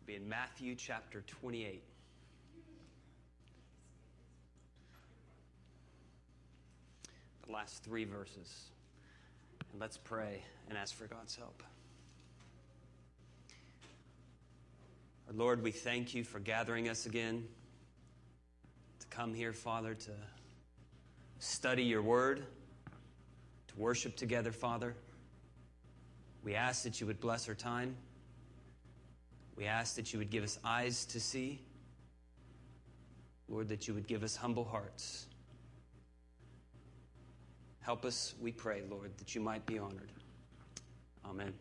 be in Matthew chapter 28. The last 3 verses. And let's pray and ask for God's help. Our Lord, we thank you for gathering us again to come here, Father, to study your word, to worship together, Father. We ask that you would bless our time. We ask that you would give us eyes to see. Lord, that you would give us humble hearts. Help us, we pray, Lord, that you might be honored. Amen.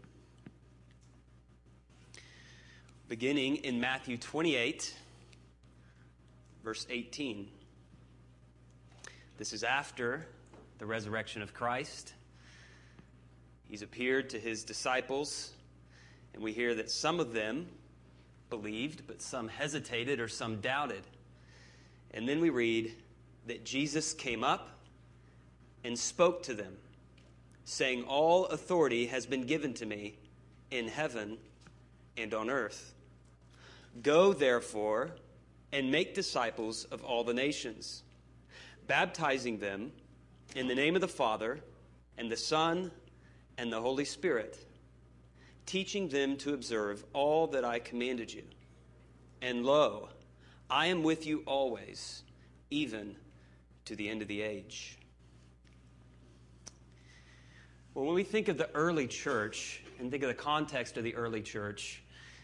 Beginning in Matthew 28, verse 18. This is after the resurrection of Christ. He's appeared to his disciples, and we hear that some of them believed, but some hesitated or some doubted. And then we read that Jesus came up and spoke to them, saying, "All authority has been given to me in heaven and on earth. Go, therefore, and make disciples of all the nations, baptizing them in the name of the Father and the Son and the Holy Spirit, teaching them to observe all that I commanded you. And lo, I am with you always, even to the end of the age." Well, when we think of the early church and think of the context of the early church,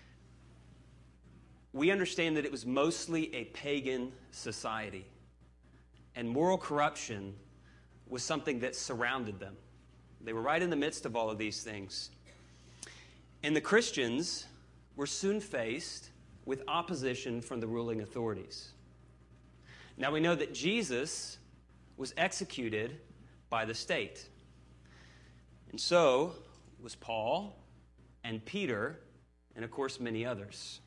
we understand that it was mostly a pagan society, and moral corruption was something that surrounded them. They were right in the midst of all of these things. And the Christians were soon faced with opposition from the ruling authorities. Now we know that Jesus was executed by the state. And so was Paul and Peter and, of course, many others.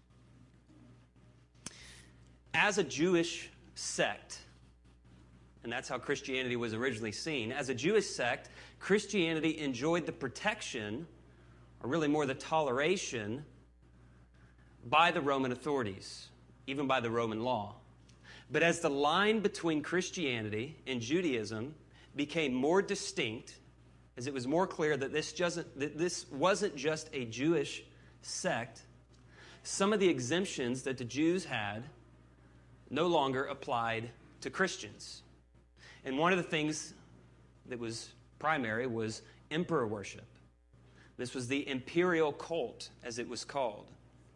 As a Jewish sect, and that's how Christianity was originally seen, as a Jewish sect, Christianity enjoyed the protection, or really more the toleration, by the Roman authorities, even by the Roman law. But as the line between Christianity and Judaism became more distinct, as it was more clear that this wasn't just a Jewish sect, some of the exemptions that the Jews had no longer applied to Christians. And one of the things that was primary was emperor worship. This was the imperial cult, as it was called.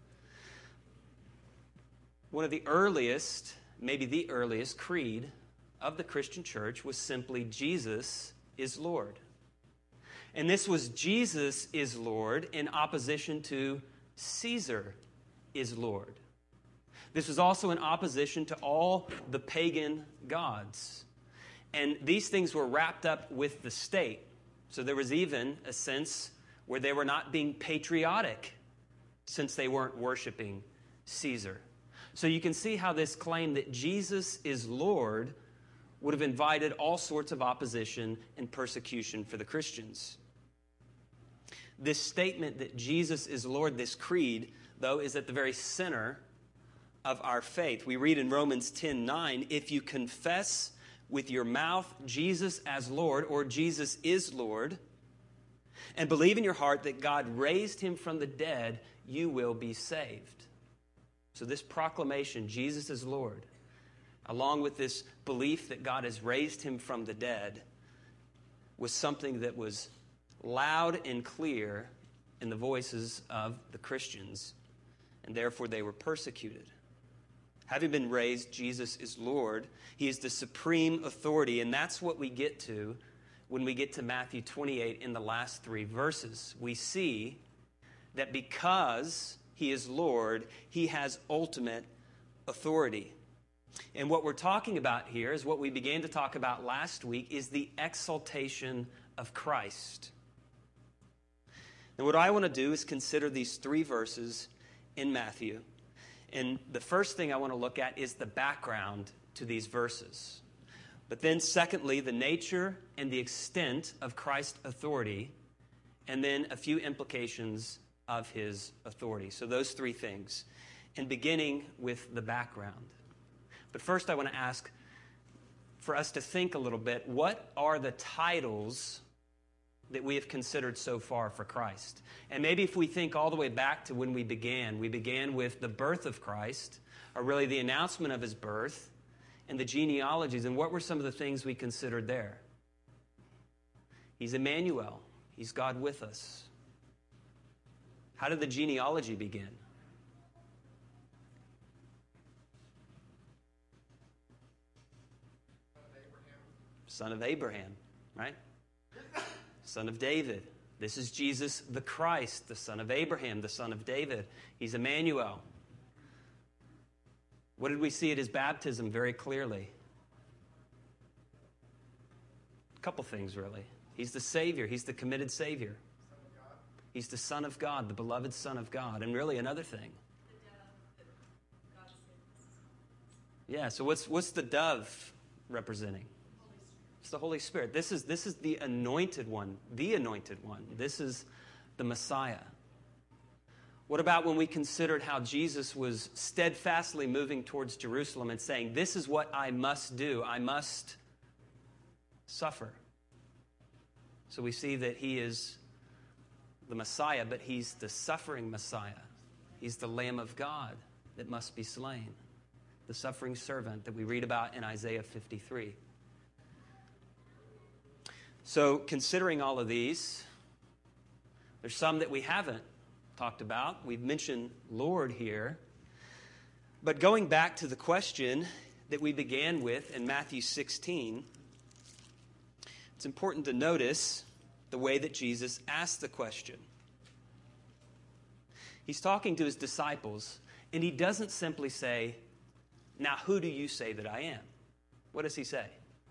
One of the earliest, maybe the earliest creed of the Christian church was simply Jesus is Lord. And this was Jesus is Lord in opposition to Caesar is Lord. This was also in opposition to all the pagan gods. And these things were wrapped up with the state. So there was even a sense where they were not being patriotic since they weren't worshiping Caesar. So you can see how this claim that Jesus is Lord would have invited all sorts of opposition and persecution for the Christians. This statement that Jesus is Lord, this creed, though, is at the very center of our faith. We read in Romans 10:9, if you confess with your mouth Jesus as Lord, or Jesus is Lord, and believe in your heart that God raised him from the dead, you will be saved. So this proclamation, Jesus is Lord, along with this belief that God has raised him from the dead, was something that was loud and clear in the voices of the Christians, and therefore they were persecuted. Having been raised, Jesus is Lord. He is the supreme authority, and that's what we get to when we get to Matthew 28 in the last 3 verses. We see that because he is Lord, he has ultimate authority. And what we're talking about here is what we began to talk about last week, is the exaltation of Christ. And what I want to do is consider these 3 verses in Matthew. And the first thing I want to look at is the background to these verses. But then secondly, the nature and the extent of Christ's authority. And then a few implications of his authority. So those three things, and beginning with the background. But first I want to ask for us to think a little bit, what are the titles that we have considered so far for Christ? And maybe if we think all the way back to when we began with the birth of Christ, or really the announcement of his birth, and the genealogies, and what were some of the things we considered there? He's Emmanuel. He's God with us. How did the genealogy begin? Son of Abraham, right? Son of David. This is Jesus the Christ, the son of Abraham, the son of David. He's Emmanuel. What did we see at his baptism very clearly? A couple things, really. He's the Savior. He's the committed Savior. He's the Son of God, the beloved Son of God. And really another thing. Yeah, so what's the dove representing? It's the Holy Spirit. This is the anointed one, the anointed one. This is the Messiah. What about when we considered how Jesus was steadfastly moving towards Jerusalem and saying, this is what I must do. I must suffer. So we see that he is the Messiah, but he's the suffering Messiah. He's the Lamb of God that must be slain. The suffering servant that we read about in Isaiah 53. So considering all of these, there's some that we haven't talked about. We've mentioned Lord here. But going back to the question that we began with in Matthew 16, it's important to notice the way that Jesus asked the question. He's talking to his disciples, and he doesn't simply say, now who do you say that I am? What does he say?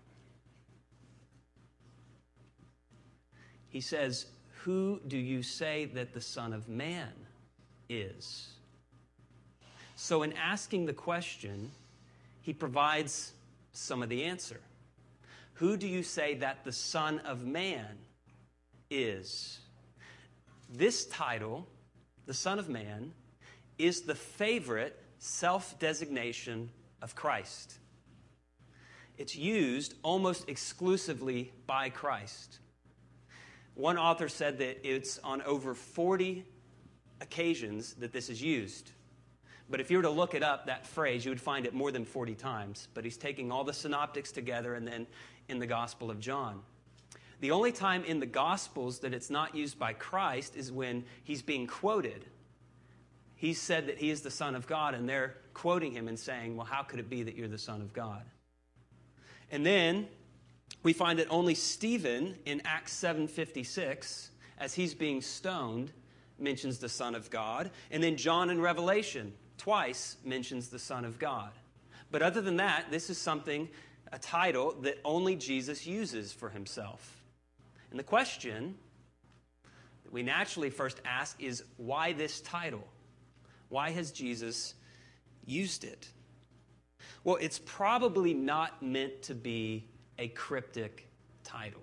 He says, who do you say that the Son of Man is? So in asking the question, he provides some of the answer. Who do you say that the Son of Man is? This title, the Son of Man, is the favorite self-designation of Christ. It's used almost exclusively by Christ. One author said that it's on over 40 occasions that this is used. But if you were to look it up, that phrase, you would find it more than 40 times. But he's taking all the synoptics together and then in the Gospel of John. The only time in the Gospels that it's not used by Christ is when he's being quoted. He said that he is the Son of God, and they're quoting him and saying, well, how could it be that you're the Son of God? And then we find that only Stephen in Acts 7:56, as he's being stoned, mentions the Son of God. And then John in Revelation twice mentions the Son of God. But other than that, this is a title that only Jesus uses for himself. And the question that we naturally first ask is, why this title? Why has Jesus used it? Well, it's probably not meant to be a cryptic title.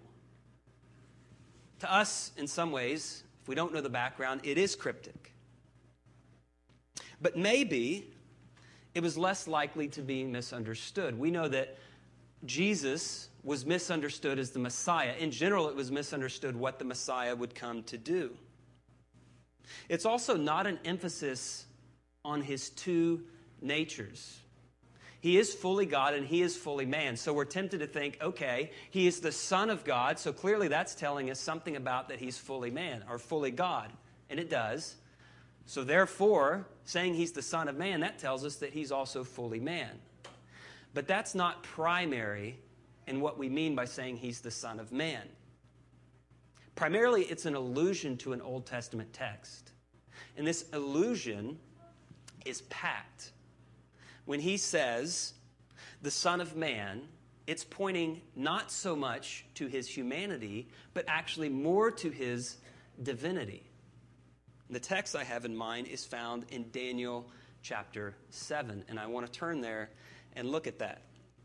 To us, in some ways, if we don't know the background, it is cryptic. But maybe it was less likely to be misunderstood. We know that Jesus was misunderstood as the Messiah. In general, it was misunderstood what the Messiah would come to do. It's also not an emphasis on his two natures. He is fully God and he is fully man. So we're tempted to think, okay, he is the Son of God, so clearly that's telling us something about that he's fully man or fully God. And it does. So therefore, saying he's the Son of Man, that tells us that he's also fully man. But that's not primary in what we mean by saying he's the Son of Man. Primarily, it's an allusion to an Old Testament text. And this allusion is packed. When he says, the Son of Man, it's pointing not so much to his humanity, but actually more to his divinity. The text I have in mind is found in Daniel chapter 7, and I want to turn there and look at that.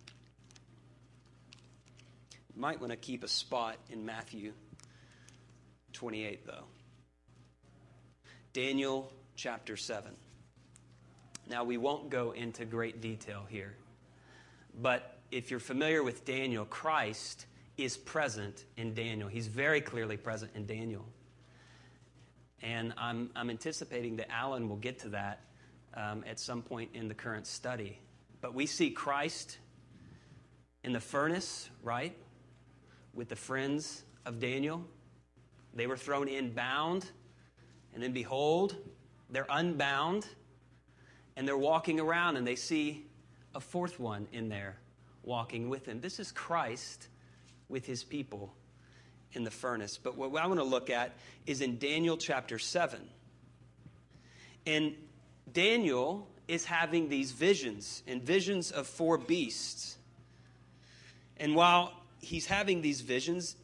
You might want to keep a spot in Matthew 28, though. Daniel chapter 7. Now, we won't go into great detail here, but if you're familiar with Daniel, Christ is present in Daniel. He's very clearly present in Daniel. And I'm anticipating that Alan will get to that at some point in the current study. But we see Christ in the furnace, right, with the friends of Daniel. They were thrown in bound, and then behold, they're unbound, and they're walking around, and they see a fourth one in there walking with him. This is Christ with his people in the furnace. But what I want to look at is in Daniel chapter 7. And Daniel is having these visions, and visions of four beasts. And while he's having these visions,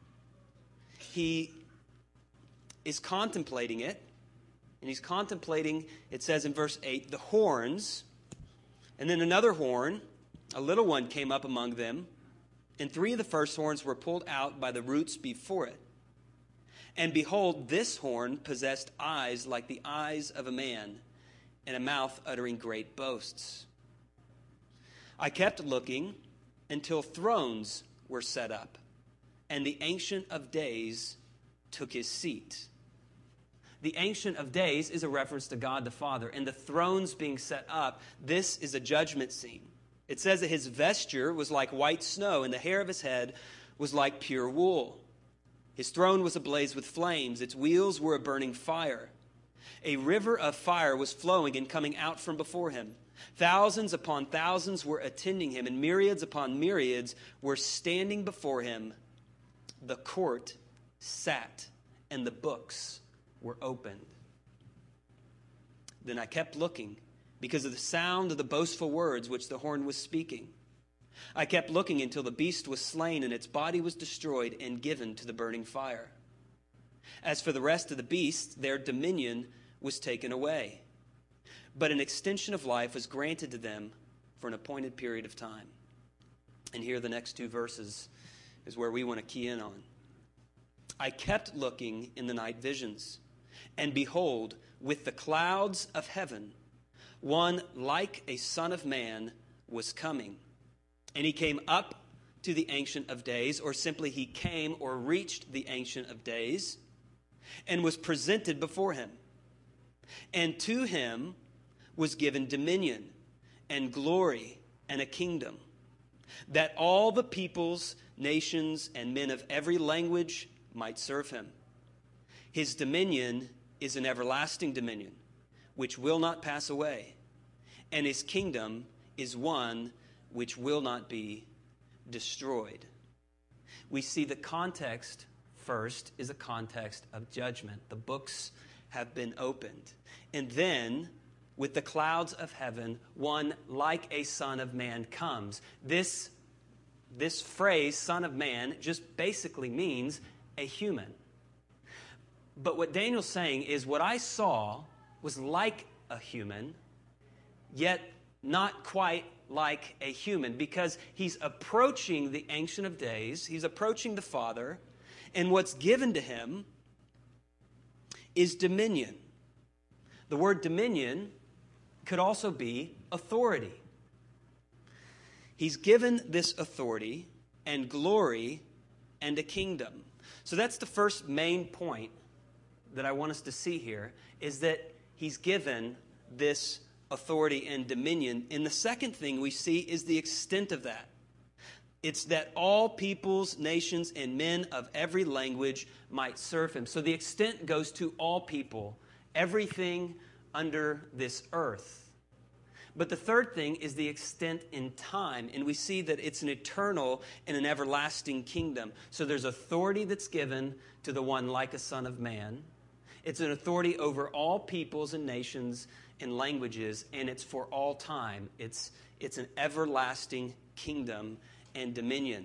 he is contemplating it. And he's contemplating, it says in verse 8, the horns. And then another horn, a little one, came up among them. And three of the first horns were pulled out by the roots before it. And behold, this horn possessed eyes like the eyes of a man, and a mouth uttering great boasts. I kept looking until thrones were set up, and the Ancient of Days took his seat. The Ancient of Days is a reference to God the Father, and the thrones being set up, this is a judgment scene. It says that his vesture was like white snow, and the hair of his head was like pure wool. His throne was ablaze with flames. Its wheels were a burning fire. A river of fire was flowing and coming out from before him. Thousands upon thousands were attending him, and myriads upon myriads were standing before him. The court sat, and the books were opened. Then I kept looking, because of the sound of the boastful words which the horn was speaking. I kept looking until the beast was slain, and its body was destroyed and given to the burning fire. As for the rest of the beasts, their dominion was taken away. But an extension of life was granted to them for an appointed period of time. And here the next two verses is where we want to key in on. I kept looking in the night visions, and behold, with the clouds of heaven, one like a son of man was coming. And he came up to the Ancient of Days, or simply he came or reached the Ancient of Days, and was presented before him. And to him was given dominion and glory and a kingdom, that all the peoples, nations, and men of every language might serve him. His dominion is an everlasting dominion, which will not pass away, and his kingdom is one which will not be destroyed. We see the context first is a context of judgment. The books have been opened. And then, with the clouds of heaven, one like a son of man comes. This phrase, son of man, just basically means a human. But what Daniel's saying is what I saw was like a human, yet not quite like a human, because he's approaching the Ancient of Days, he's approaching the Father, and what's given to him is dominion. The word dominion could also be authority. He's given this authority and glory and a kingdom. So that's the first main point that I want us to see here, is that he's given this authority and dominion. And the second thing we see is the extent of that. It's that all peoples, nations, and men of every language might serve him. So the extent goes to all people, everything under this earth. But the third thing is the extent in time. And we see that it's an eternal and an everlasting kingdom. So there's authority that's given to the one like a son of man. It's an authority over all peoples and nations and languages, and it's for all time. It's an everlasting kingdom and dominion.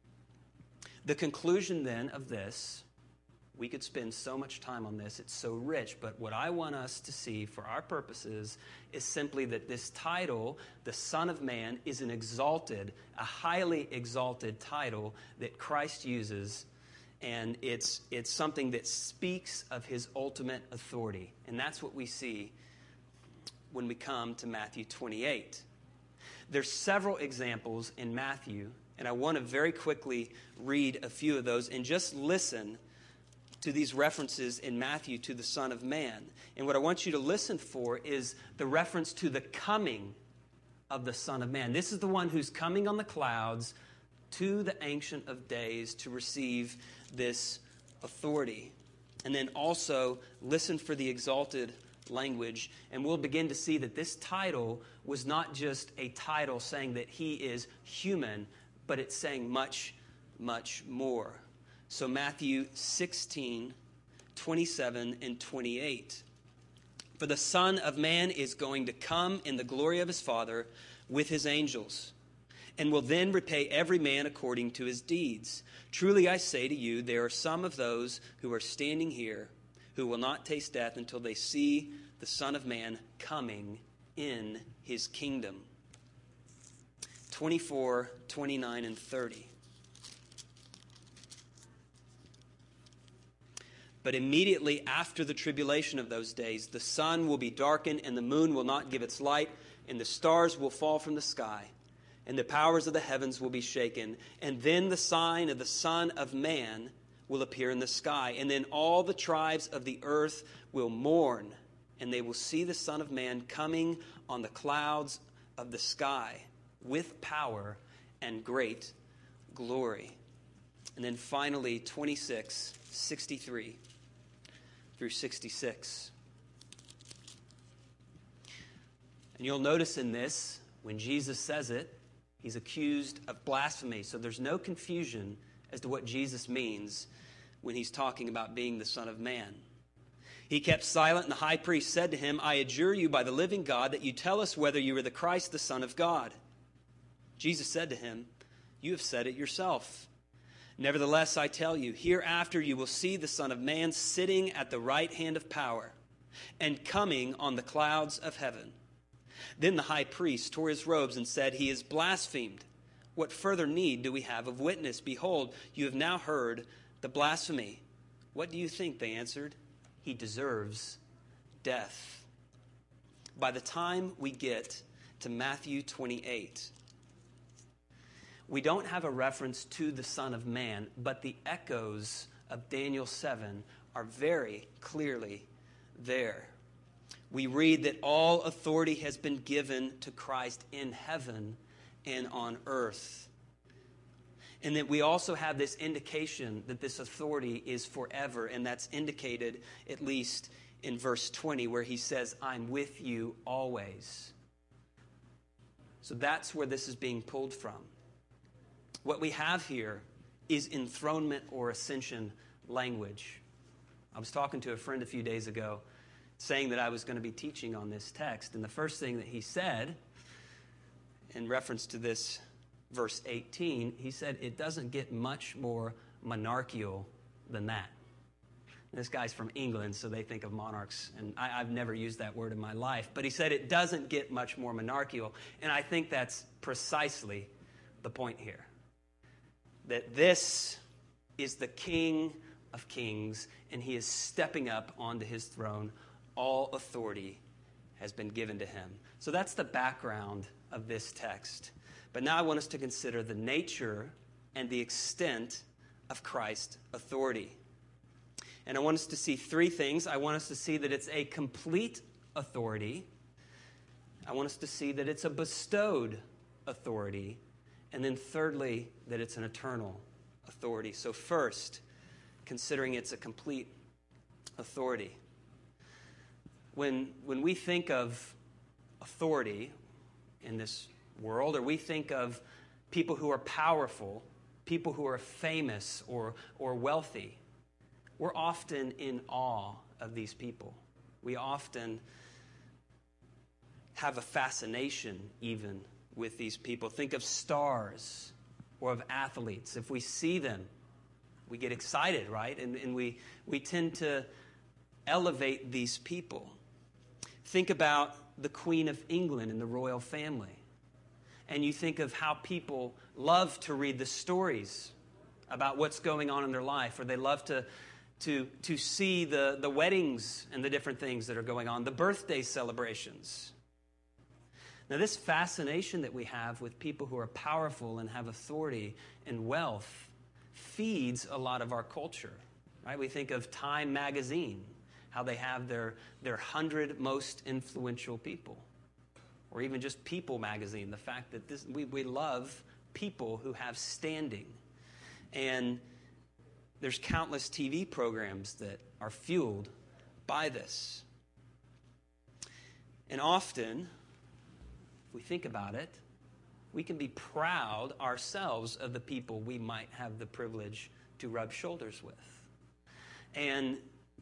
The conclusion then of this, we could spend so much time on this, it's so rich, but what I want us to see for our purposes is simply that this title, the Son of Man, is an exalted, a highly exalted title that Christ uses, And it's something that speaks of his ultimate authority. And that's what we see when we come to Matthew 28. There's several examples in Matthew, and I want to very quickly read a few of those and just listen to these references in Matthew to the Son of Man. And what I want you to listen for is the reference to the coming of the Son of Man. This is the one who's coming on the clouds to the Ancient of Days to receive this authority. And then also listen for the exalted language, and we'll begin to see that this title was not just a title saying that he is human, but it's saying much, much more. So Matthew 16, 27 and 28. For the Son of Man is going to come in the glory of his Father with his angels, and will then repay every man according to his deeds. Truly I say to you, there are some of those who are standing here who will not taste death until they see the Son of Man coming in his kingdom. 24, 29, and 30. But immediately after the tribulation of those days, the sun will be darkened, and the moon will not give its light, and the stars will fall from the sky, and the powers of the heavens will be shaken. And then the sign of the Son of Man will appear in the sky. And then all the tribes of the earth will mourn, and they will see the Son of Man coming on the clouds of the sky with power and great glory. And then finally, 26, 63 through 66. And you'll notice in this, when Jesus says it, he's accused of blasphemy. So there's no confusion as to what Jesus means when he's talking about being the Son of Man. He kept silent, and the high priest said to him, I adjure you by the living God that you tell us whether you are the Christ, the Son of God. Jesus said to him, you have said it yourself. Nevertheless, I tell you, hereafter you will see the Son of Man sitting at the right hand of power and coming on the clouds of heaven. Then the high priest tore his robes and said, he is blasphemed. What further need do we have of witness? Behold, you have now heard the blasphemy. What do you think? They answered. He deserves death. By the time we get to Matthew 28, we don't have a reference to the Son of Man, but the echoes of Daniel 7 are very clearly there. We read that all authority has been given to Christ in heaven and on earth. And that we also have this indication that this authority is forever, and that's indicated at least in verse 20 where he says, I'm with you always. So that's where this is being pulled from. What we have here is enthronement or ascension language. I was talking to a friend a few days ago saying that I was going to be teaching on this text. And the first thing that he said in reference to this verse 18, he said, it doesn't get much more monarchical than that. And this guy's from England, so they think of monarchs. And I've never used that word in my life. But he said it doesn't get much more monarchical. And I think that's precisely the point here. That this is the King of Kings, and he is stepping up onto his throne. All authority has been given to him. So that's the background of this text. But now I want us to consider the nature and the extent of Christ's authority. And I want us to see three things. I want us to see that it's a complete authority. I want us to see that it's a bestowed authority. And then thirdly, that it's an eternal authority. So first, considering it's a complete authority. When we think of authority in this world, or we think of people who are powerful, people who are famous or wealthy, we're often in awe of these people. We often have a fascination even with these people. Think of stars or of athletes. If we see them, we get excited, right? And we tend to elevate these people. Think about the Queen of England and the royal family. And you think of how people love to read the stories about what's going on in their life, or they love to see the weddings and the different things that are going on, the birthday celebrations. Now, this fascination that we have with people who are powerful and have authority and wealth feeds a lot of our culture, right? We think of Time magazine, how they have their 100 most influential people, or even just People magazine, the fact that we love people who have standing. And there's countless TV programs that are fueled by this. And often, if we think about it, we can be proud ourselves of the people we might have the privilege to rub shoulders with. And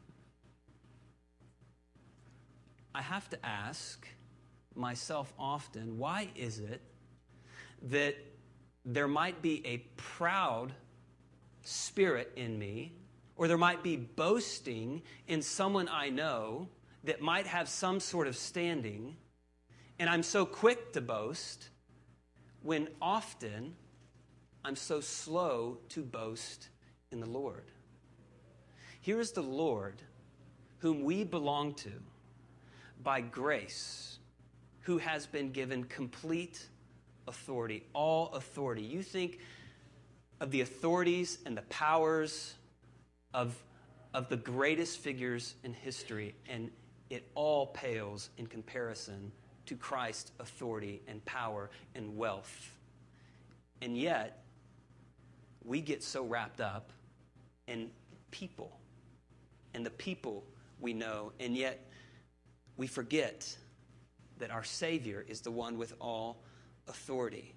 I have to ask myself often, why is it that there might be a proud spirit in me, or there might be boasting in someone I know that might have some sort of standing, and I'm so quick to boast, when often I'm so slow to boast in the Lord? Here is the Lord whom we belong to by grace, who has been given complete authority, all authority. You think of the authorities and the powers of the greatest figures in history, and it all pales in comparison to Christ's authority and power and wealth. And yet, we get so wrapped up in people and the people we know, and yet we forget that our Savior is the one with all authority.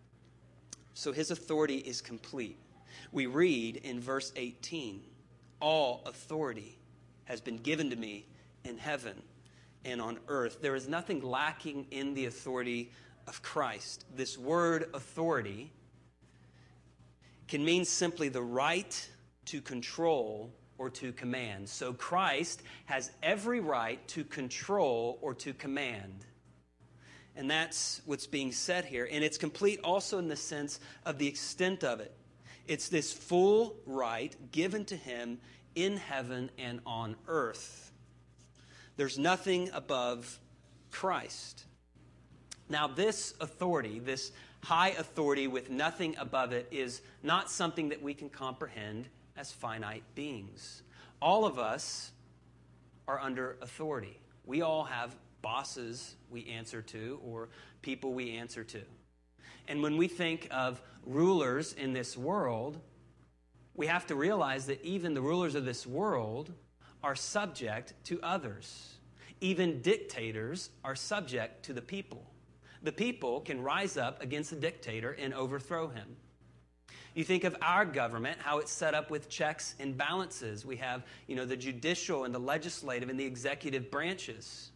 So his authority is complete. We read in verse 18, all authority has been given to me in heaven and on earth. There is nothing lacking in the authority of Christ. This word authority can mean simply the right to control or to command. So Christ has every right to control or to command. And that's what's being said here. And it's complete also in the sense of the extent of it. It's this full right given to him in heaven and on earth. There's nothing above Christ. Now, this authority, this high authority with nothing above it, is not something that we can comprehend as finite beings. All of us are under authority. We all have bosses we answer to, or people we answer to. And when we think of rulers in this world, we have to realize that even the rulers of this world are subject to others. Even dictators are subject to the people. The people can rise up against the dictator and overthrow him. You think of our government, how it's set up with checks and balances. We have, the judicial and the legislative and the executive branches.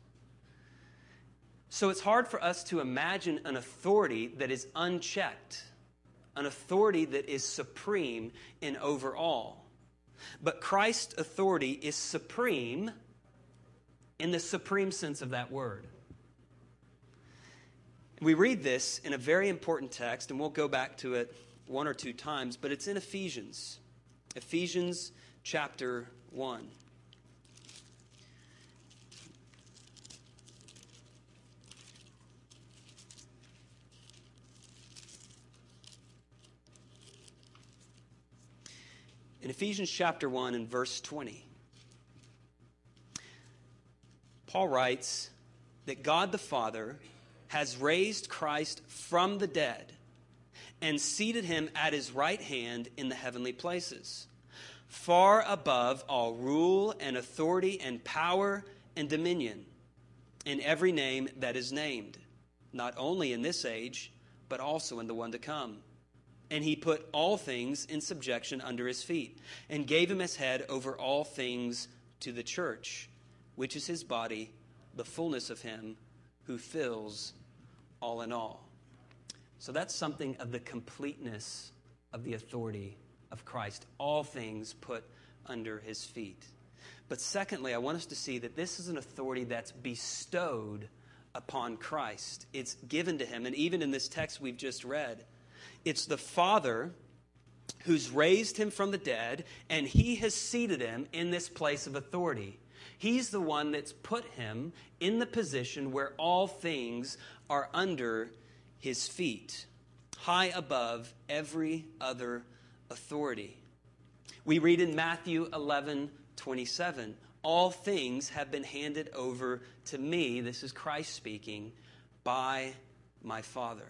So it's hard for us to imagine an authority that is unchecked, an authority that is supreme and over all. But Christ's authority is supreme in the supreme sense of that word. We read this in a very important text, and we'll go back to it one or two times, but it's in Ephesians. Ephesians chapter 1. In Ephesians chapter 1 and verse 20, Paul writes that God the Father has raised Christ from the dead and seated him at his right hand in the heavenly places, far above all rule and authority and power and dominion, in every name that is named, not only in this age, but also in the one to come. And he put all things in subjection under his feet, and gave him as head over all things to the church, which is his body, the fullness of him who fills all in all. So that's something of the completeness of the authority of Christ. All things put under his feet. But secondly, I want us to see that this is an authority that's bestowed upon Christ. It's given to him. And even in this text we've just read, it's the Father who's raised him from the dead, and he has seated him in this place of authority. He's the one that's put him in the position where all things are under his feet, high above every other authority. We read in Matthew 11:27, all things have been handed over to me, this is Christ speaking, by my Father.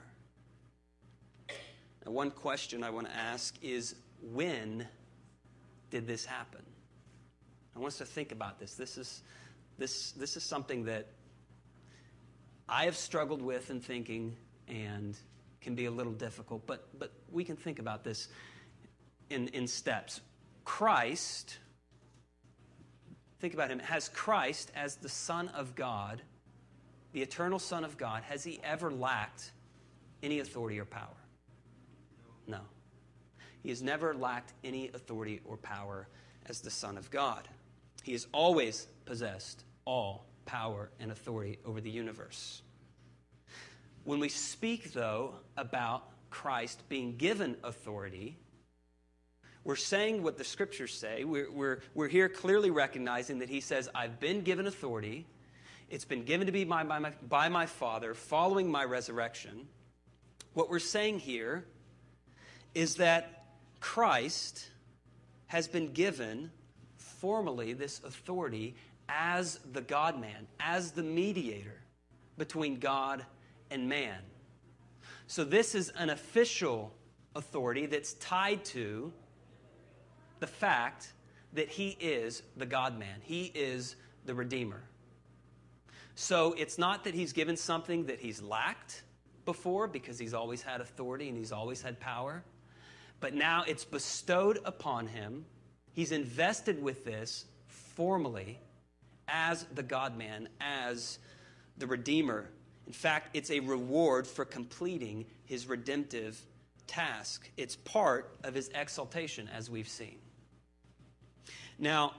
Now, one question I want to ask is, when did this happen? I want us to think about this. This is something that I have struggled with in thinking and can be a little difficult, but we can think about this in steps. Christ, think about him, has Christ as the Son of God, the eternal Son of God, has he ever lacked any authority or power? No. He has never lacked any authority or power as the Son of God. He has always possessed all power and authority over the universe. When we speak, though, about Christ being given authority, we're saying what the Scriptures say. We're here clearly recognizing that he says, I've been given authority. It's been given to me by my Father following my resurrection. What we're saying here is that Christ has been given formally this authority as the God-man, as the mediator between God and man. So this is an official authority that's tied to the fact that he is the God-man. He is the Redeemer. So it's not that he's given something that he's lacked before, because he's always had authority and he's always had power. But now it's bestowed upon him. He's invested with this formally as the God-man, as the Redeemer. In fact, it's a reward for completing his redemptive task. It's part of his exaltation, as we've seen. Now,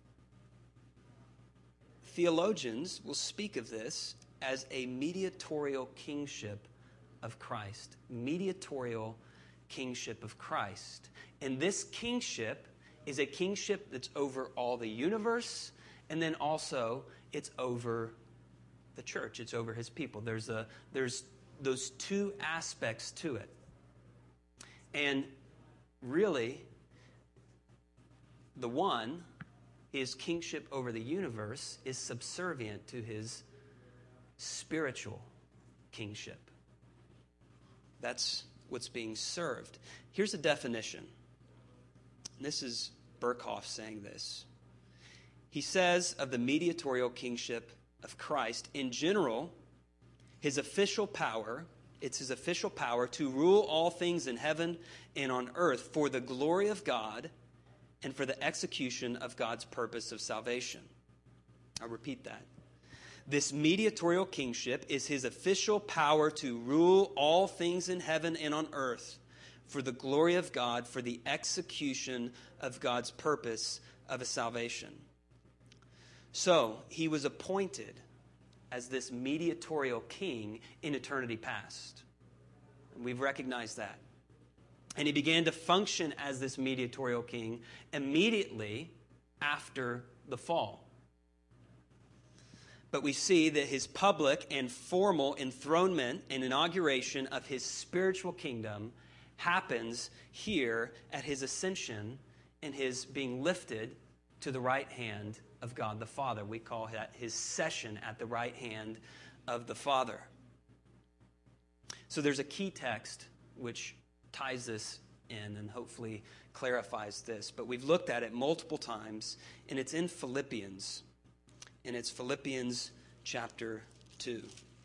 theologians will speak of this as a mediatorial kingship of Christ. Mediatorial kingship of Christ. And this kingship is a kingship that's over all the universe, and then also it's over the church. It's over his people. There's those two aspects to it. And really, the one, his kingship over the universe, is subservient to his spiritual kingship. That's what's being served. Here's a definition. This is Berkhoff saying this. He says of the mediatorial kingship of Christ, in general, it's his official power to rule all things in heaven and on earth for the glory of God and for the execution of God's purpose of salvation. I'll repeat that. This mediatorial kingship is his official power to rule all things in heaven and on earth for the glory of God, for the execution of God's purpose of a salvation. So, he was appointed as this mediatorial king in eternity past. And we've recognized that. And he began to function as this mediatorial king immediately after the fall. But we see that his public and formal enthronement and inauguration of his spiritual kingdom happens here at his ascension and his being lifted to the right hand of God the Father. We call that his session at the right hand of the Father. So there's a key text which ties this in and hopefully clarifies this. But we've looked at it multiple times, and it's in Philippians. And it's Philippians chapter 2.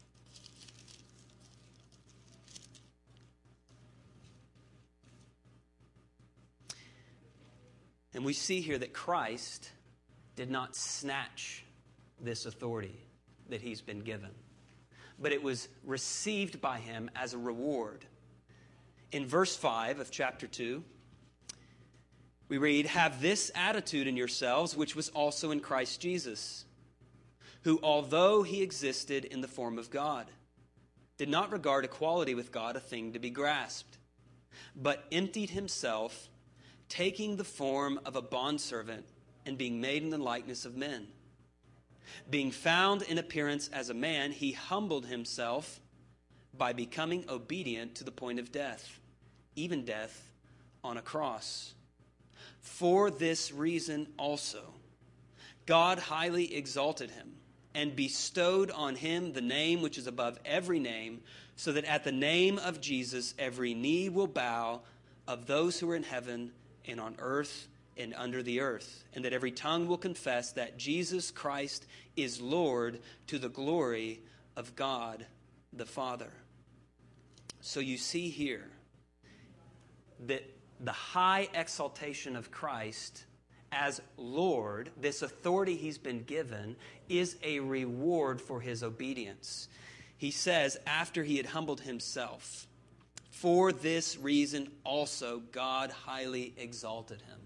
And we see here that Christ did not snatch this authority that he's been given, but it was received by him as a reward. In verse 5 of chapter 2, we read, "Have this attitude in yourselves, which was also in Christ Jesus, who, although he existed in the form of God, did not regard equality with God a thing to be grasped, but emptied himself, taking the form of a bondservant and being made in the likeness of men. Being found in appearance as a man, he humbled himself by becoming obedient to the point of death, even death on a cross. For this reason also, God highly exalted him and bestowed on him the name which is above every name, so that at the name of Jesus every knee will bow, of those who are in heaven and on earth and under the earth, and that every tongue will confess that Jesus Christ is Lord, to the glory of God the Father. So you see here that the high exaltation of Christ as Lord, this authority he's been given, is a reward for his obedience. He says, after he had humbled himself, for this reason also God highly exalted him.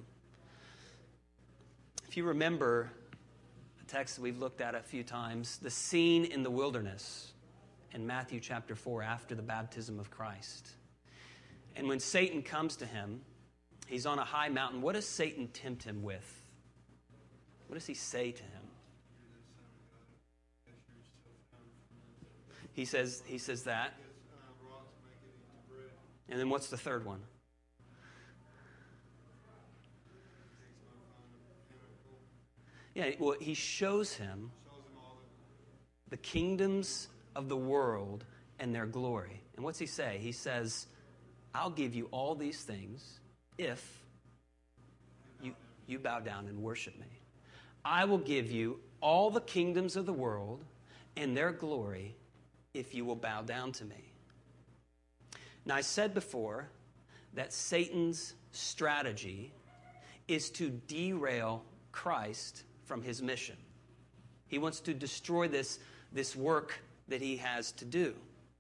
If you remember a text that we've looked at a few times, the scene in the wilderness in Matthew chapter 4 after the baptism of Christ. And when Satan comes to him, he's on a high mountain. What does Satan tempt him with? What does he say to him? He says that. And then what's the third one? Yeah, well, he shows him the kingdoms of the world and their glory. And what's he say? He says, I'll give you all these things if you bow down and worship me. I will give you all the kingdoms of the world and their glory if you will bow down to me. Now, I said before that Satan's strategy is to derail Christ from his mission. He wants to destroy this work that he has to do.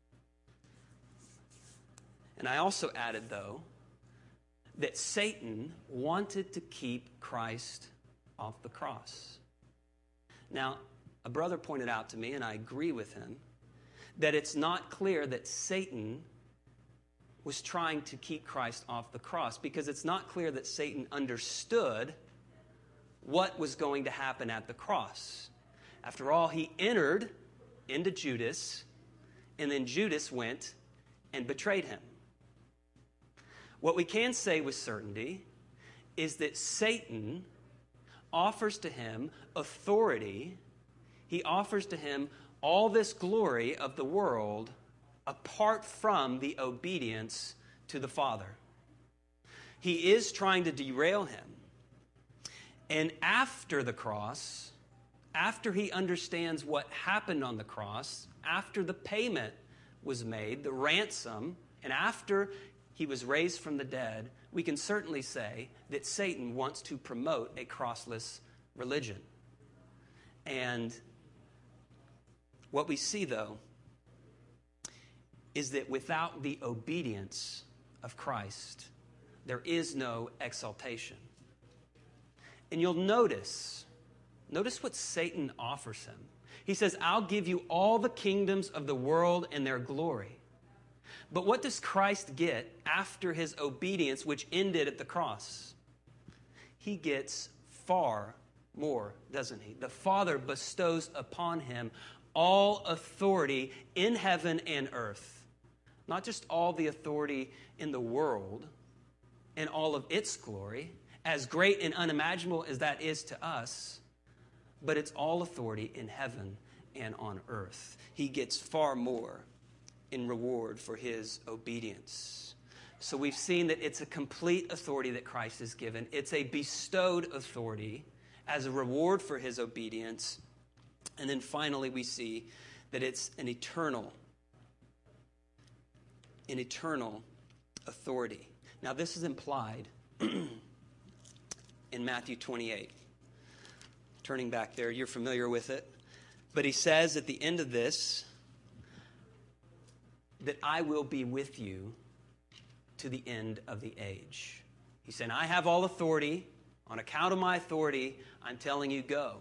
And I also added, though, that Satan wanted to keep Christ off the cross. Now, a brother pointed out to me, and I agree with him, that it's not clear that Satan was trying to keep Christ off the cross, because it's not clear that Satan understood what was going to happen at the cross. After all, he entered into Judas, and then Judas went and betrayed him. What we can say with certainty is that Satan offers to him authority. He offers to him all this glory of the world apart from the obedience to the Father. He is trying to derail him. And after the cross, after he understands what happened on the cross, after the payment was made, the ransom, and after he was raised from the dead, we can certainly say that Satan wants to promote a crossless religion. And what we see, though, is that without the obedience of Christ, there is no exaltation. And you'll notice what Satan offers him. He says, I'll give you all the kingdoms of the world and their glory. But what does Christ get after his obedience, which ended at the cross? He gets far more, doesn't he? The Father bestows upon him all authority in heaven and earth. Not just all the authority in the world and all of its glory, as great and unimaginable as that is to us, but it's all authority in heaven and on earth. He gets far more in reward for his obedience. So we've seen that it's a complete authority that Christ has given. It's a bestowed authority as a reward for his obedience. And then finally we see that it's an eternal authority. Now this is implied in Matthew 28. Turning back there, you're familiar with it. But he says at the end of this, that I will be with you to the end of the age. He's saying, I have all authority. On account of my authority, I'm telling you, go.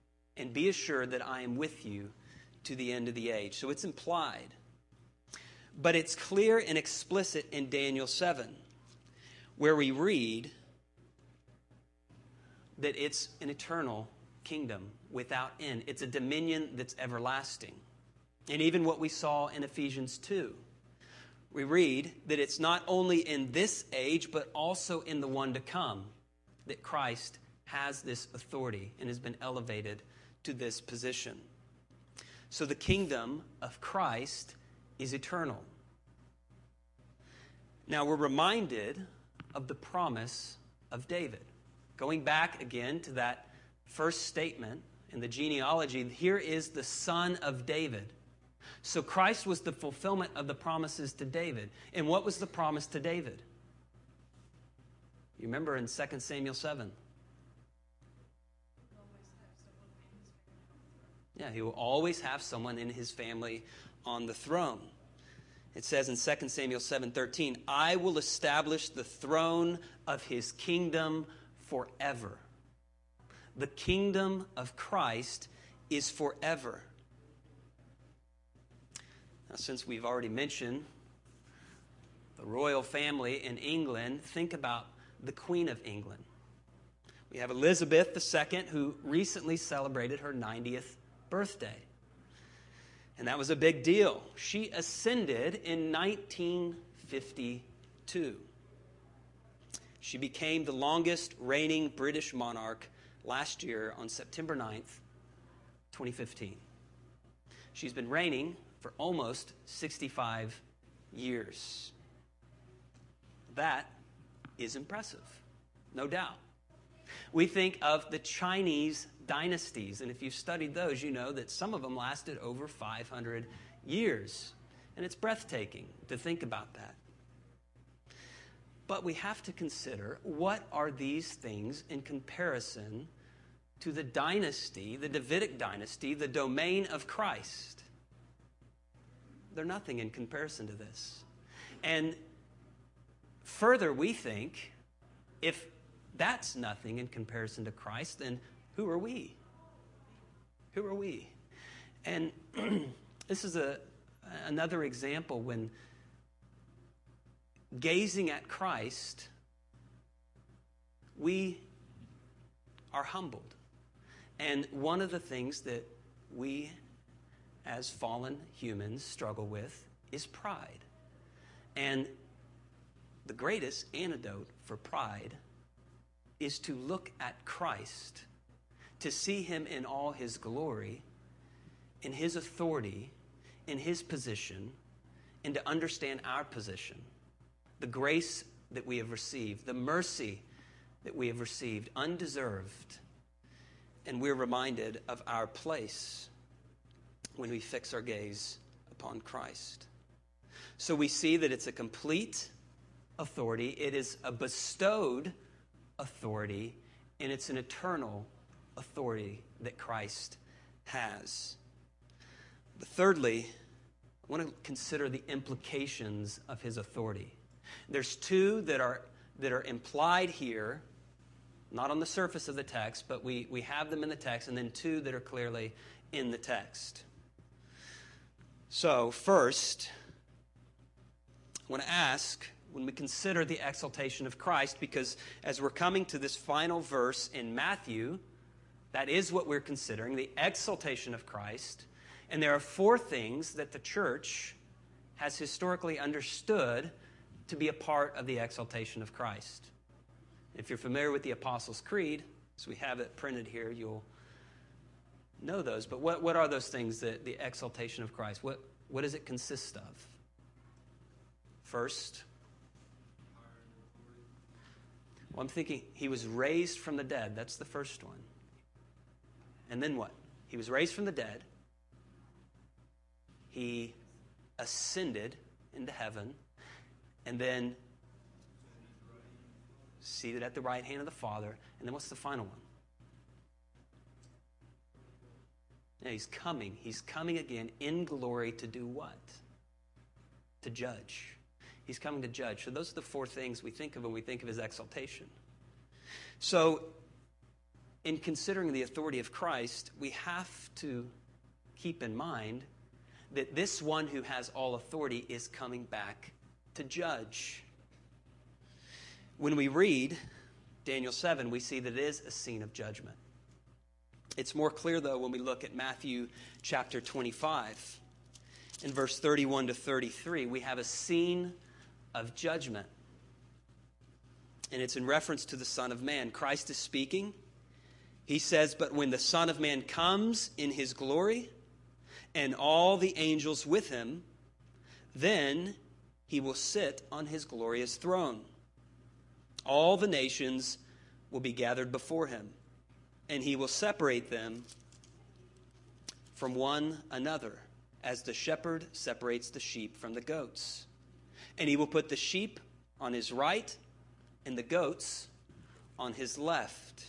And be assured that I am with you to the end of the age. So it's implied. But it's clear and explicit in Daniel 7, where we read that it's an eternal kingdom without end. It's a dominion that's everlasting. And even what we saw in Ephesians 2, we read that it's not only in this age, but also in the one to come, that Christ has this authority and has been elevated to this position. So the kingdom of Christ is eternal. Now we're reminded of the promise of David. Going back again to that first statement in the genealogy, here is the son of David. So Christ was the fulfillment of the promises to David. And what was the promise to David? You remember in 2 Samuel 7. Yeah, he will always have someone in his family on the throne. It says in 2 Samuel 7:13, I will establish the throne of his kingdom forever. The kingdom of Christ is forever. Now, since we've already mentioned the royal family in England, think about the Queen of England. We have Elizabeth II, who recently celebrated her 90th birthday. And that was a big deal. She ascended in 1952. She became the longest reigning British monarch last year on September 9th, 2015. She's been reigning for almost 65 years. That is impressive, no doubt. We think of the Chinese dynasties, and if you've studied those, you know that some of them lasted over 500 years. And it's breathtaking to think about that. But we have to consider, what are these things in comparison to the dynasty, the Davidic dynasty, the domain of Christ? They're nothing in comparison to this. And further, we think, if that's nothing in comparison to Christ, then who are we? Who are we? And this is another example when gazing at Christ, we are humbled. And one of the things that we as fallen humans struggle with is pride. And the greatest antidote for pride is to look at Christ, to see him in all his glory, in his authority, in his position, and to understand our position, the grace that we have received, the mercy that we have received, undeserved. And we're reminded of our place when we fix our gaze upon Christ. So we see that it's a complete authority, it is a bestowed authority, and it's an eternal authority that Christ has. But thirdly, I want to consider the implications of his authority. There's two that are implied here, not on the surface of the text, but we have them in the text, and then two that are clearly in the text. So, first, I want to ask, when we consider the exaltation of Christ, because as we're coming to this final verse in Matthew, that is what we're considering, the exaltation of Christ. And there are four things that the church has historically understood to be a part of the exaltation of Christ. If you're familiar with the Apostles' Creed, as we have it printed here, you'll know those. But what are those things, that the exaltation of Christ? What does it consist of? First, well, I'm thinking he was raised from the dead. That's the first one. And then what? He was raised from the dead. He ascended into heaven. And then seated at the right hand of the Father. And then what's the final one? Yeah, he's coming. He's coming again in glory to do what? To judge. He's coming to judge. So those are the four things we think of when we think of his exaltation. So, in considering the authority of Christ, we have to keep in mind that this one who has all authority is coming back to judge. When we read Daniel 7, we see that it is a scene of judgment. It's more clear, though, when we look at Matthew chapter 25. In verse 31 to 33, we have a scene of judgment. And it's in reference to the Son of Man. Christ is speaking. He says, "But when the Son of Man comes in his glory, and all the angels with him, then he will sit on his glorious throne. All the nations will be gathered before him, and he will separate them from one another, as the shepherd separates the sheep from the goats. And he will put the sheep on his right and the goats on his left."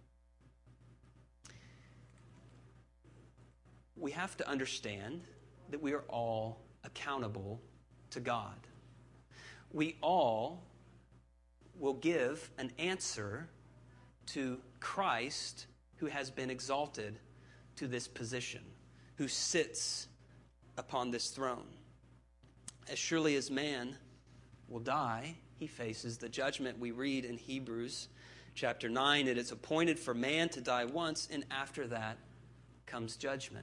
We have to understand that we are all accountable to God. We all will give an answer to Christ, who has been exalted to this position, who sits upon this throne. As surely as man will die, he faces the judgment. We read in Hebrews chapter 9, "It is appointed for man to die once, and after that comes judgment."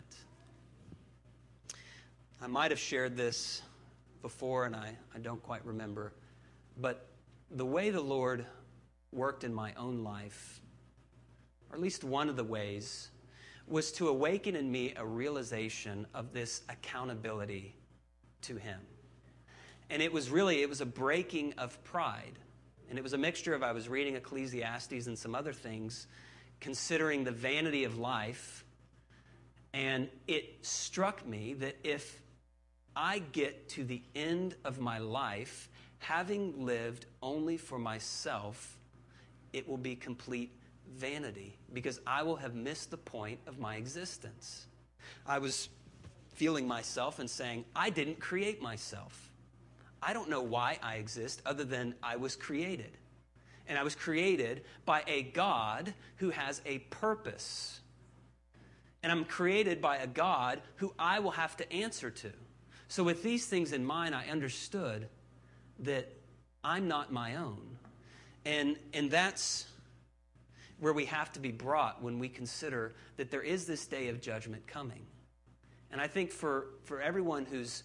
I might have shared this before, and I don't quite remember, but the way the Lord worked in my own life, or at least one of the ways, was to awaken in me a realization of this accountability to him. And it was a breaking of pride. And it was a mixture of, I was reading Ecclesiastes and some other things, considering the vanity of life. And it struck me that if I get to the end of my life having lived only for myself, it will be complete vanity, because I will have missed the point of my existence. I was feeling myself and saying, I didn't create myself. I don't know why I exist other than I was created. And I was created by a God who has a purpose. And I'm created by a God who I will have to answer to. So with these things in mind, I understood that I'm not my own. And that's where we have to be brought when we consider that there is this day of judgment coming. And I think for everyone who's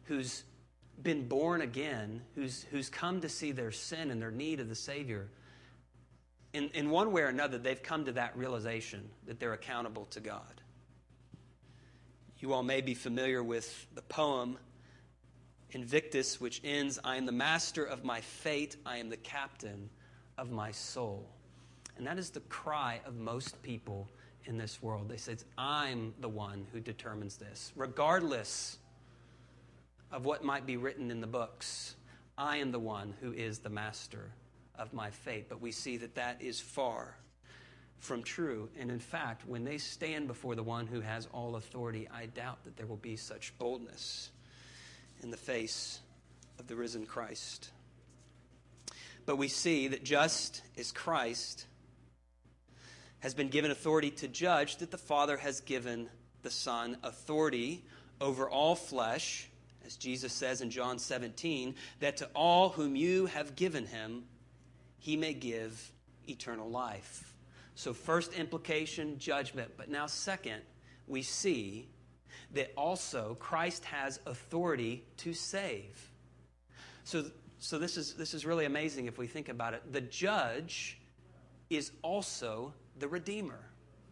been born again, who's come to see their sin and their need of the Savior, in one way or another, they've come to that realization that they're accountable to God. You all may be familiar with the poem Invictus, which ends, "I am the master of my fate, I am the captain of my soul." And that is the cry of most people in this world. They say, I'm the one who determines this. Regardless of what might be written in the books, I am the one who is the master of my fate. But we see that that is far from true. And in fact, when they stand before the one who has all authority, I doubt that there will be such boldness in the face of the risen Christ. But we see that just as Christ has been given authority to judge, that the Father has given the Son authority over all flesh, as Jesus says in John 17, that to all whom you have given him, he may give eternal life. So first implication, judgment. But now second, we see that also Christ has authority to save. So this is really amazing if we think about it. The judge is also the Redeemer.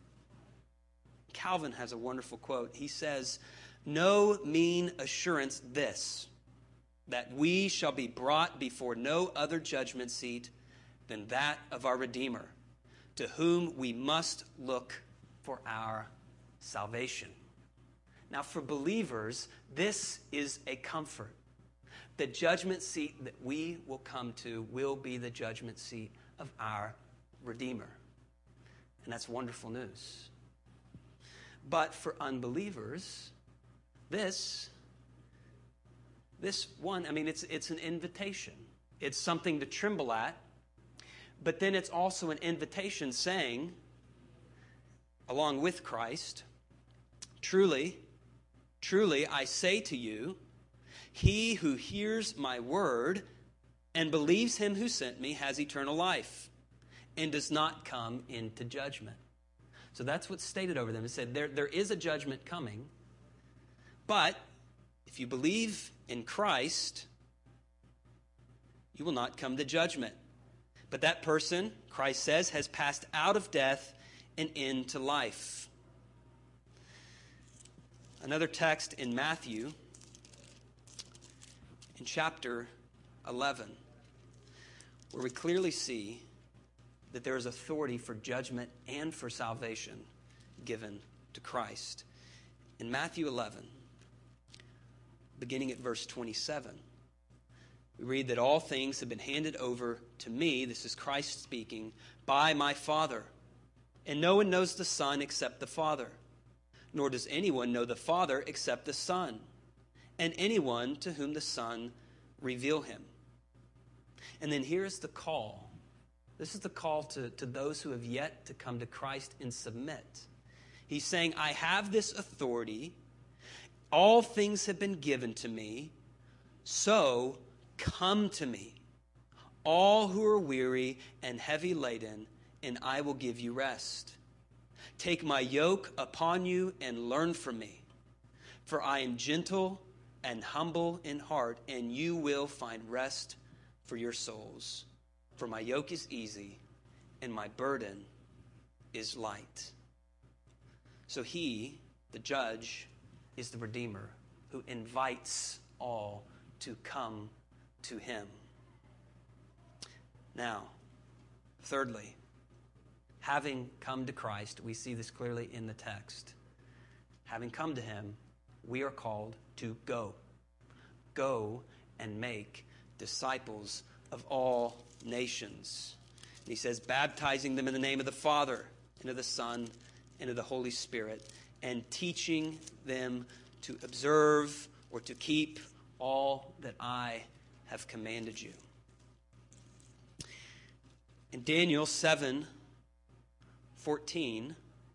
Calvin has a wonderful quote. He says, "No mean assurance this, that we shall be brought before no other judgment seat than that of our Redeemer, to whom we must look for our salvation." Now, for believers, this is a comfort. The judgment seat that we will come to will be the judgment seat of our Redeemer. And that's wonderful news. But for unbelievers, this one, it's an invitation. It's something to tremble at. But then it's also an invitation saying, along with Christ, truly, Truly, I say to you, he who hears my word and believes him who sent me has eternal life and does not come into judgment. So that's what's stated over them. It said there is a judgment coming, but if you believe in Christ, you will not come to judgment. But that person, Christ says, has passed out of death and into life. Another text in Matthew, in chapter 11, where we clearly see that there is authority for judgment and for salvation given to Christ. In Matthew 11, beginning at verse 27, we read that all things have been handed over to me, this is Christ speaking, by my Father. And no one knows the Son except the Father, nor does anyone know the Father except the Son, and anyone to whom the Son reveal him. And then here's the call. This is the call to those who have yet to come to Christ and submit. He's saying, I have this authority. All things have been given to me. So come to me, all who are weary and heavy laden, and I will give you rest. Take my yoke upon you and learn from me, for I am gentle and humble in heart, and you will find rest for your souls. For my yoke is easy and my burden is light. So he, the judge, is the Redeemer who invites all to come to him. Now, thirdly, having come to Christ, we see this clearly in the text. Having come to him, we are called to go. Go and make disciples of all nations. And he says, baptizing them in the name of the Father, and of the Son, and of the Holy Spirit, and teaching them to observe or to keep all that I have commanded you. In Daniel 7:14,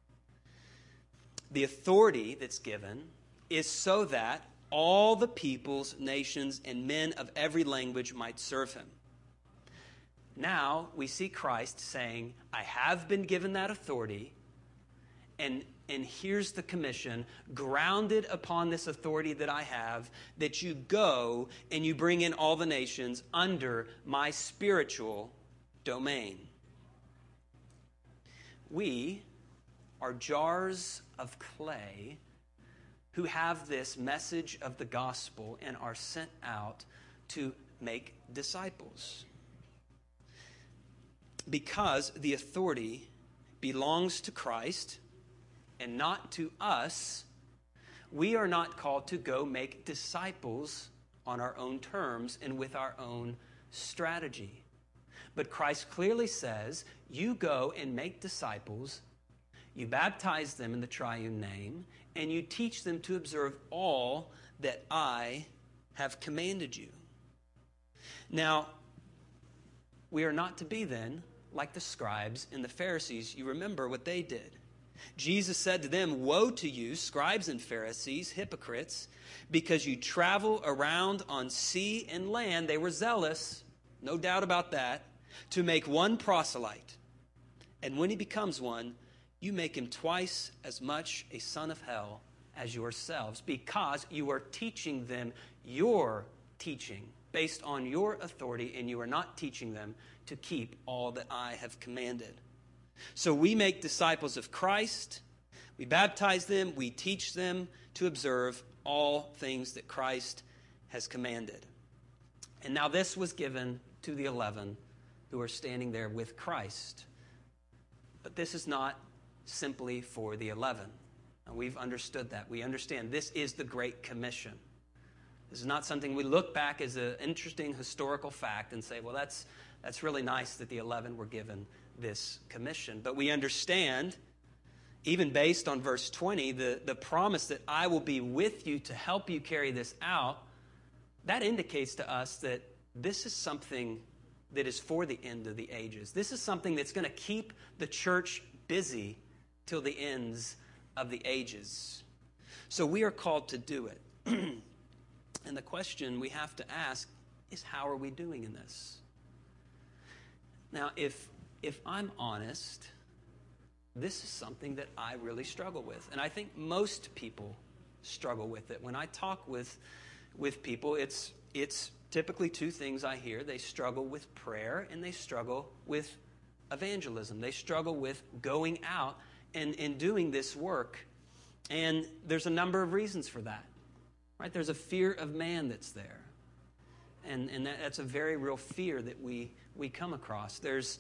the authority that's given is so that all the peoples, nations, and men of every language might serve him. Now we see Christ saying, I have been given that authority, and here's the commission, grounded upon this authority that I have, that you go and you bring in all the nations under my spiritual domain. We are jars of clay who have this message of the gospel and are sent out to make disciples. Because the authority belongs to Christ and not to us, we are not called to go make disciples on our own terms and with our own strategy. But Christ clearly says, you go and make disciples, you baptize them in the triune name, and you teach them to observe all that I have commanded you. Now, we are not to be then like the scribes and the Pharisees. You remember what they did. Jesus said to them, woe to you, scribes and Pharisees, hypocrites, because you travel around on sea and land. They were zealous, no doubt about that, to make one proselyte. And when he becomes one, you make him twice as much a son of hell as yourselves, because you are teaching them your teaching based on your authority, and you are not teaching them to keep all that I have commanded. So we make disciples of Christ, we baptize them, we teach them to observe all things that Christ has commanded. And now this was given to the 11 who are standing there with Christ. But this is not simply for the 11. And we've understood that. We understand this is the Great Commission. This is not something we look back as an interesting historical fact and say, well, that's really nice that the 11 were given this commission. But we understand, even based on verse 20, the promise that I will be with you to help you carry this out. That indicates to us that this is something that is for the end of the ages. This is something that's going to keep the church busy till the ends of the ages. So we are called to do it. And the question we have to ask is, how are we doing in this? Now, if I'm honest, this is something that I really struggle with. And I think most people struggle with it. When I talk with people, it's typically two things I hear. They struggle with prayer and they struggle with evangelism. They struggle with going out and doing this work. And there's a number of reasons for that. Right? There's a fear of man that's there. And that's a very real fear that we come across. There's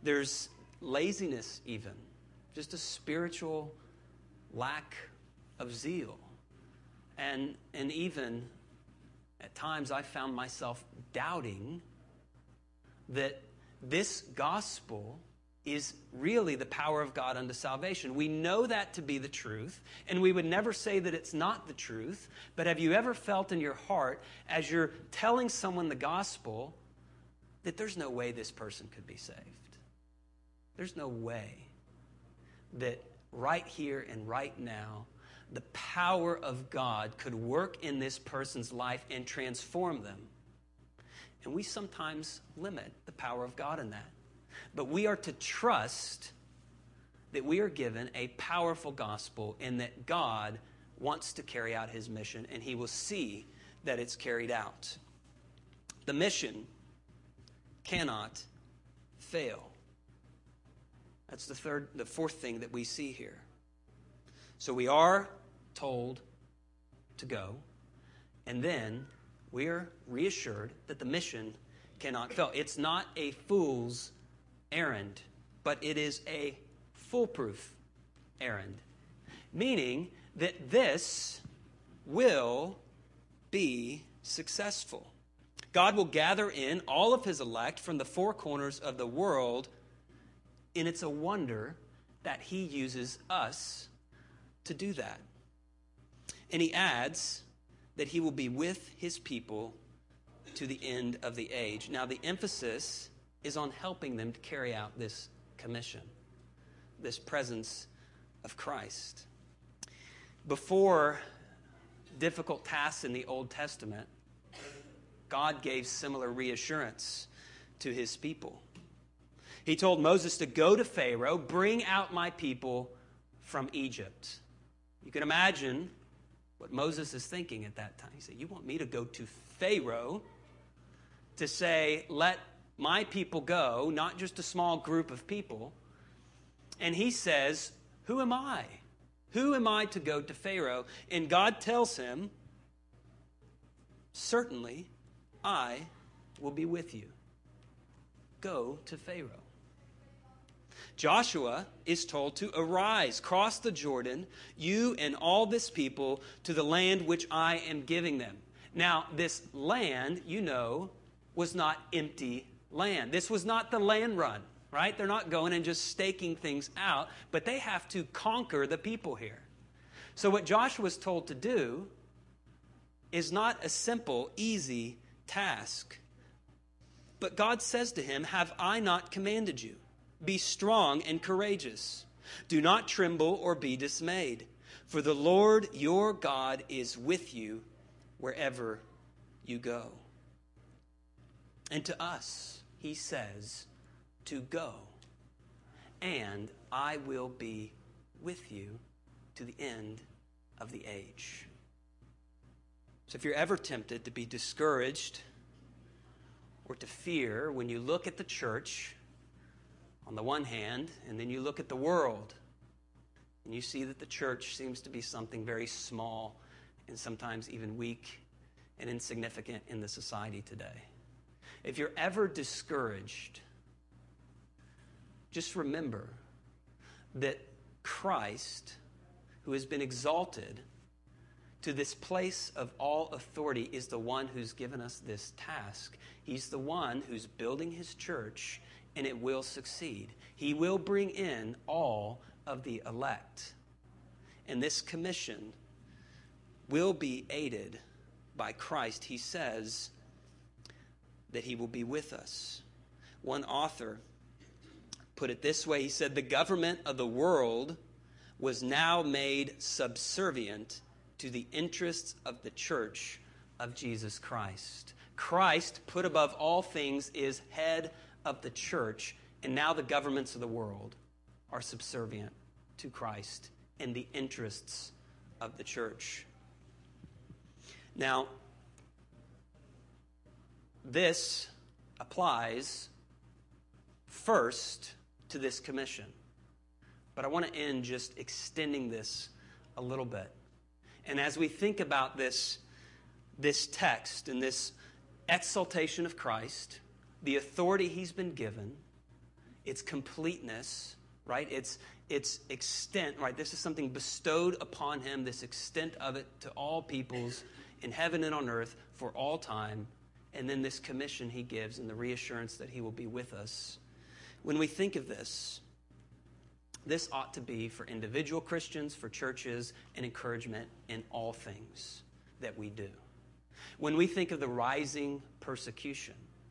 laziness even. Just a spiritual lack of zeal. And even at times I found myself doubting that this gospel is really the power of God unto salvation. We know that to be the truth, and we would never say that it's not the truth, but have you ever felt in your heart, as you're telling someone the gospel, that there's no way this person could be saved? There's no way that right here and right now, the power of God could work in this person's life and transform them. And we sometimes limit the power of God in that. But we are to trust that we are given a powerful gospel and that God wants to carry out his mission, and he will see that it's carried out. The mission cannot fail. That's the fourth thing that we see here. So we are told to go, and then we are reassured that the mission cannot fail. It's not a fool's errand, but it is a foolproof errand, meaning that this will be successful. God will gather in all of his elect from the four corners of the world, and it's a wonder that he uses us to do that. And he adds that he will be with his people to the end of the age. Now, the emphasis is on helping them to carry out this commission, this presence of Christ. Before difficult tasks in the Old Testament, God gave similar reassurance to his people. He told Moses to go to Pharaoh, bring out my people from Egypt. You can imagine what Moses is thinking at that time. He said, you want me to go to Pharaoh to say, let my people go, not just a small group of people. And he says, who am I? Who am I to go to Pharaoh? And God tells him, certainly I will be with you. Go to Pharaoh. Joshua is told to arise, cross the Jordan, you and all this people, to the land which I am giving them. Now, this land, you know, was not empty land. This was not the land run, right? They're not going and just staking things out, but they have to conquer the people here. So what Joshua was told to do is not a simple, easy task. But God says to him, have I not commanded you? Be strong and courageous. Do not tremble or be dismayed, for the Lord your God is with you wherever you go. And to us, he says to go, and I will be with you to the end of the age. So if you're ever tempted to be discouraged or to fear when you look at the church on the one hand, and then you look at the world, and you see that the church seems to be something very small and sometimes even weak and insignificant in the society today. If you're ever discouraged, just remember that Christ, who has been exalted to this place of all authority, is the one who's given us this task. He's the one who's building his church, and it will succeed. He will bring in all of the elect. And this commission will be aided by Christ. He says that he will be with us. One author put it this way. He said, the government of the world was now made subservient to to the interests of the church of Jesus Christ. Christ, put above all things, is head of the church, and now the governments of the world are subservient to Christ and the interests of the church. Now, this applies first to this commission. But I want to end just extending this a little bit. And as we think about this text and this exaltation of Christ, the authority he's been given, its completeness, right? Its extent, right? This is something bestowed upon him, this extent of it to all peoples in heaven and on earth for all time. And then this commission he gives and the reassurance that he will be with us. When we think of this ought to be for individual Christians, for churches, an encouragement in all things that we do. When we think of the rising persecution,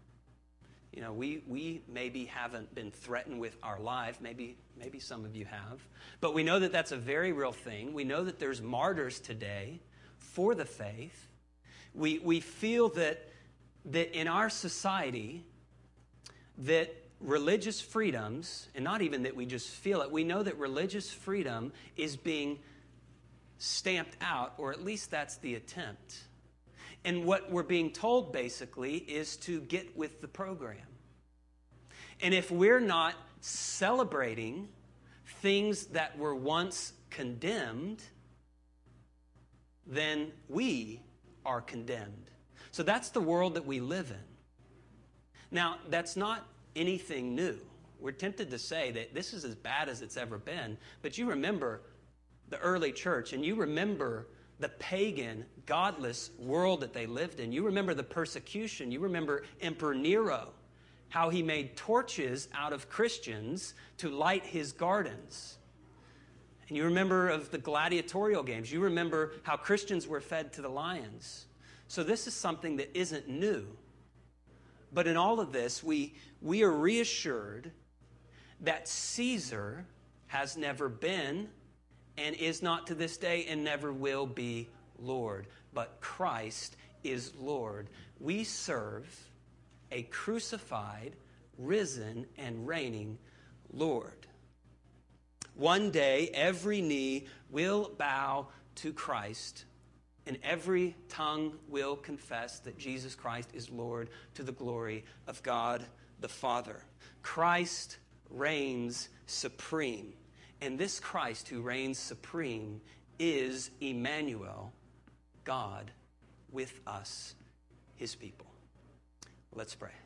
we maybe haven't been threatened with our life. Maybe some of you have. But we know that that's a very real thing. We know that there's martyrs today for the faith. We feel that in our society that religious freedoms, and not even that we just feel it, we know that religious freedom is being stamped out, or at least that's the attempt. And what we're being told basically is to get with the program. And if we're not celebrating things that were once condemned, then we are condemned. So that's the world that we live in. Now, that's not anything new. We're tempted to say that this is as bad as it's ever been, but you remember the early church, and you remember the pagan, godless world that they lived in. You remember the persecution. You remember Emperor Nero, how he made torches out of Christians to light his gardens. And you remember of the gladiatorial games. You remember how Christians were fed to the lions. So this is something that isn't new. But in all of this, we are reassured that Caesar has never been and is not to this day and never will be Lord. But Christ is Lord. We serve a crucified, risen, and reigning Lord. One day, every knee will bow to Christ, and every tongue will confess that Jesus Christ is Lord, to the glory of God the Father. Christ reigns supreme. And this Christ who reigns supreme is Emmanuel, God with us, his people. Let's pray.